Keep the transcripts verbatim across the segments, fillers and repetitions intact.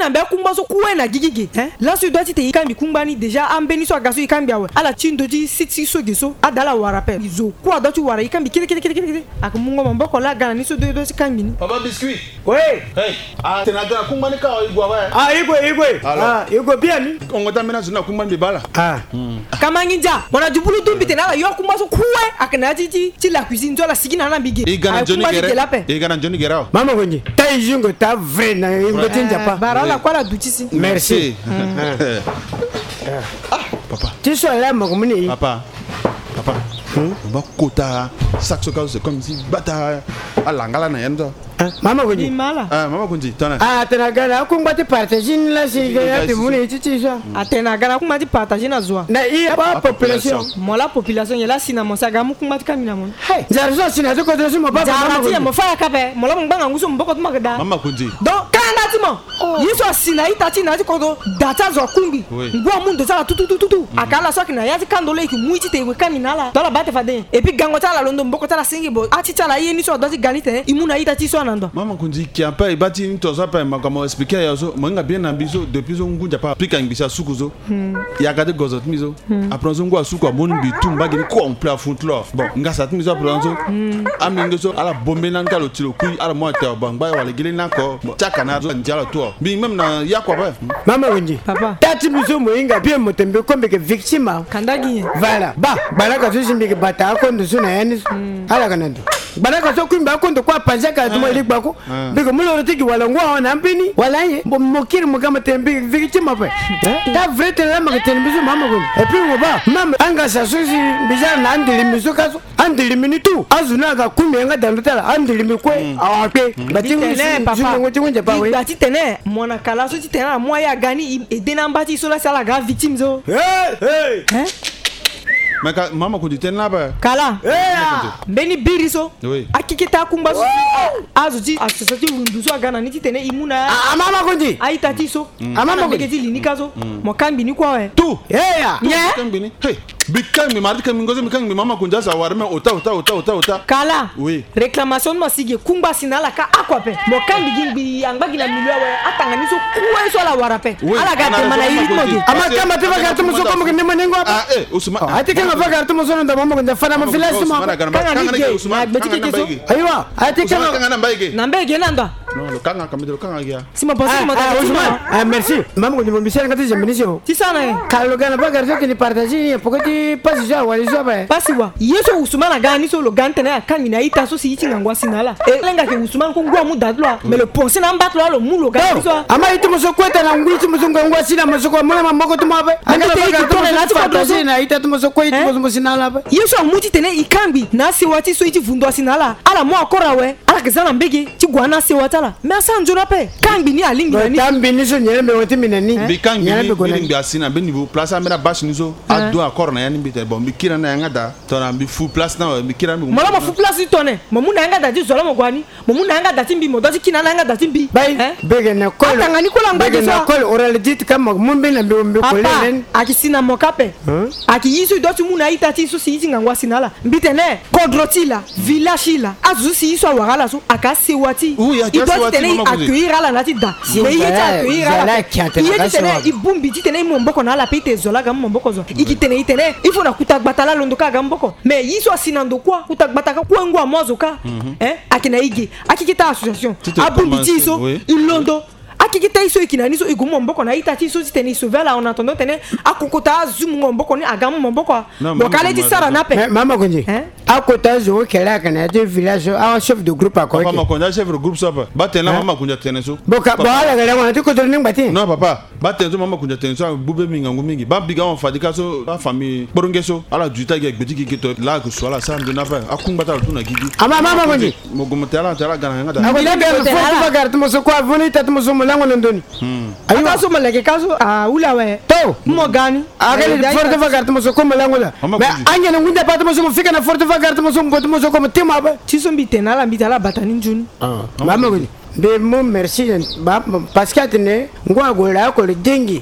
na be kumba so kuwe na gigige hein la su doit te ikambi kumba ni déjà ambeni so agaso ikambi awe ala chindo ji siti so geso adala warape izo kwa dotu wara ikambi kile kile kile kile akumungo mboko la gana ni so do do ikambi ni papa biscuit oui hey ah tenada kumba ni ka igwa wa ah igwe igwe ah igwe bien ni ongota mena zuna kumba ni bala ah kama nginja mona jubulu dumbi te na yo kumba so kuwe akana ji ji la cuisine zo la sigina na bigi igana Johnny Gere igana Johnny Gere mama konji ta jungo ta vrai na ingo tinja pa barala kwa la dutisi merci ah papa tu sois là mon communique papa papa on va kota saxo c'est comme si bata alangala na yendo mama konji mala ah mama konji tana ah tena gana ku ngati partage la si gana ti muni titi so atena gana ku ngati partage na zwa na i pa population mo la population yela sina mo saga mu ku ngati kamina mo hey zarzo sina to ko to mo baba mama konji mo fa ka be mo la mo banga nguso mboko tuma gada mama konji donc kana ti mo yiso sina itati na ti ko do data zo kungi ngwa mundo sala tutu tutu tutu akala so kina yati kandole ki muiti te we kamina la dola bate fade et puis gango tala londo mboko tala singi bo ati tala yeni so do ti ganite imuna itati so nando mama konji qui a pas ibati ni toza pa ma comme expliquer ya so manga bien ambiso depuis so ngunja pa appliquer ngisa sukuzo ya gade gozot mizo après so ngwa suku abon bi tumba gini complet à fond là bon ngasa mizo après so amingo so ala bombe nan kalo tilo kui ala mo ta bangba wala gili nan ko chaka na zo njala to bi même na ya kwa ba mama konji papa tati mizo moinga bien motembe kombe ke victime kandagi voilà ba baraka zo simbike bata ko ndo suna yani ala kanando baraka so kwimba ko ndo kwa panjaka tuma ile bako biko mulo tiki wala ngwa na mpini wala ye mokiri mugama tembe victime pa ta vrai te la magaten biso mama ko et puis on va mama anga sa so si bizarre na andili miso kaso andili minutu azuna ga kumi nga dandutala andili mikwe awape batingu papa ngoti nje pa we bati tene mona kala so ti tene mo ya gani e dena mbati so la sala ga victime zo hey hey hein maka mama ko ditena la ba kala eh beni biriso oui akikita kumba so azuti asosati runduso agana niti tene imuna ah mama konji aita tiso mama ko geti linikazo mo kambi ni kwa we tu eh ya kambi ni hey bikambi marika mingoze mikambi mama konja sa warme ota ota ota ota ota kala oui réclamation mo sige kumba sinala ka akwape mo kambi gimbi angbagi na milio we atanga niso kuwe so la warape ala ga te mana yiri mo ama kama te vaga te muso komo kende manengo ah eh Ousmane ati kama vaga te muso ndo mama konja fana mafilasi mo kanga ni Ousmane aywa ati kama kanga na mbaige na mbaige nanda non le kanga kama le kanga ya sima bosi mo ah Ousmane ah merci mama konja mo bisera ngati jaminisho ti sana kalo gana vaga so kini partage pokoti pasi jo wali so ba pasi wa yeso Ousmane gani so lo gante na kangi na ita so si itinga ngwa sinala e lenga ke Ousmane ko ngwa mu dadlo mais le ponse na mbatlo lo mu lo gani so ama ite mo so kweta na ngwi ite mo so ngwa sina mo so ko mo na moko tumabe anga te ko na ti partage na ita mo so ko ite mo sinala ba yeso muti tene ikambi na si wati so iti vundo sinala ala mo akora we ala kezana mbege ti gwana si watala mais asa njura pe kambi ni alingi ni kambi ni so nyele me wati minani bi kambi ni ni asina be niveau place amena bash ni so ado akora na yani bi bon bi kira na yanga da tona bi full place na bi kira mi mala ma full place tone mo mu na yanga da ti zola mo gwani mo mu na yanga da timbi mo do ti kina na yanga da timbi bay bege na ko atanga ni ko la bege na ko oral dit kam mo mbe na mbe ko len akisina mo kape aki yisu do ti mu na ita ti so si ti ngwa sinala mbitene kodrotila village azu si so wagala so aka sewati i do tene accueillir ala na ti da mais yiti accueillir ala yiti tene ibumbi ti tene mo mboko na la pete zola ga mo mboko zo ikitene itene ifo na kutagbata londo ka ga mboko mais yiso sinando kwa kutagbata ka kwa ngwa mozo ka eh akina igi akikita association abumbi ti so ilondo akikita iso ikina niso igumo mboko na ita ti so tene so vela on attendant tene akukota zoom mboko ni agam mboko bokale ti sara na pe mama konji akota zo kera kana de village a chef de groupe akoko mama konja chef de groupe so ba tena mama konja tene so boka bala gele ngona ti ko to ngati non papa ba tena so mama konja tene so bube minga ngumingi ba biga on fadika so la famille boronge so ala juta ge gbediki kito la ko so ala sa ndo na fa akumbata tuna gigi ama mama konji mogomo tela tela gana ngada akole be fo ba gartu mo so ko avoni tat mo so mo lango ndoni ayo kaso maleke kaso a ula we to mo gani akale forte va gartu mo so ko mo lango la mais anya ngunda pat mo so fika na forte va gartu mo so ngoto mo so ko tema ba ti so mbitena la mbitala batani njuni ah mama konji be mo merci ba parce que atene ngwa go la ko le dengi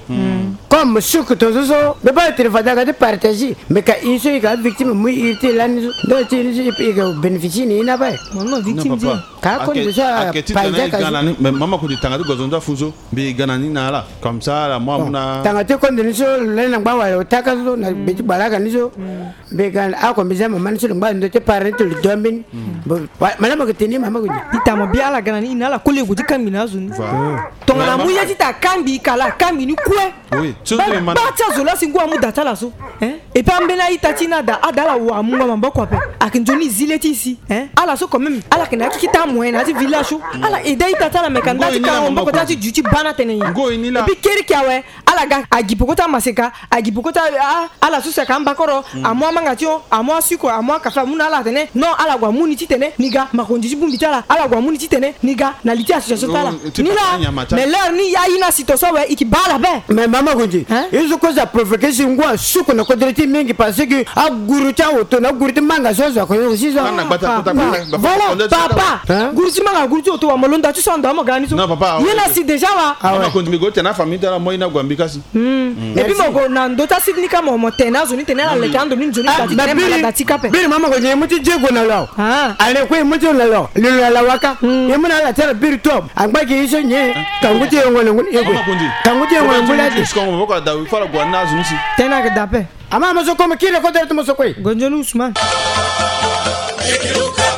comme suku to so be ba tele fada ka de partager mais ka iso ka victime mu irte lan do ti ni pe ka bénéficie ni na ba non victime di ka ko de ça paja ka mais maman ko di tanga de gozonda fuzo be ganani na la comme ça la moi muna tanga te ko de so le na ba wa ta ka so na be balaka ni so be gan a ko bizama man so ba ndo te parent le domin malama ko tini mama ko di itamo biala ganani na la kole ko di kamina zo ni tonga na muya ti ta kambi kala kambi ni kwe oui so de man ba ta zo la singo amu data la so hein et pa mbena itatina da adala wa mu mamba ko pe akinjoni zileti ici hein ala so quand même ala kena kita moyen na ti village ala ida itata la mekanda ti ka mamba ko ta ti juti bana tene et puis keri kiawe ala ga agipokota maseka agipokota ala so seka mbakoro amwa mangatio amwa suko amwa kafa muna ala tene non ala gwa muni ti tene niga makonji bumbitala ala gwa muni ti tene niga na liti association tala nila mais l'air ni ya ina situation we ikibala be mais mama konji izo ko za provocation ngwa suko na kodreti mingi parce que aguruta oto na guruti manga sozo ko yo sizo voilà papa guruti manga guruti oto wa molonda tu sanda mo gani so non papa yena si déjà wa mama konji mi go tena famille tala mo ina gwa mbikasi et puis mo go na ndota sidnika mo mo tena zo ni tena le kando ni nzoni ka ti tena la tika pe bir mama konji muti jego na lo ale ko muti na lo le la waka yemuna la tera bir top angba ki iso nye kanguti ngone ngone ego kanguti ngone ngone ati sko mo ko da wi fala gwa na zo ni si tena ka dape ama mo so ko me kire ko da to mo so ko gonjonu usman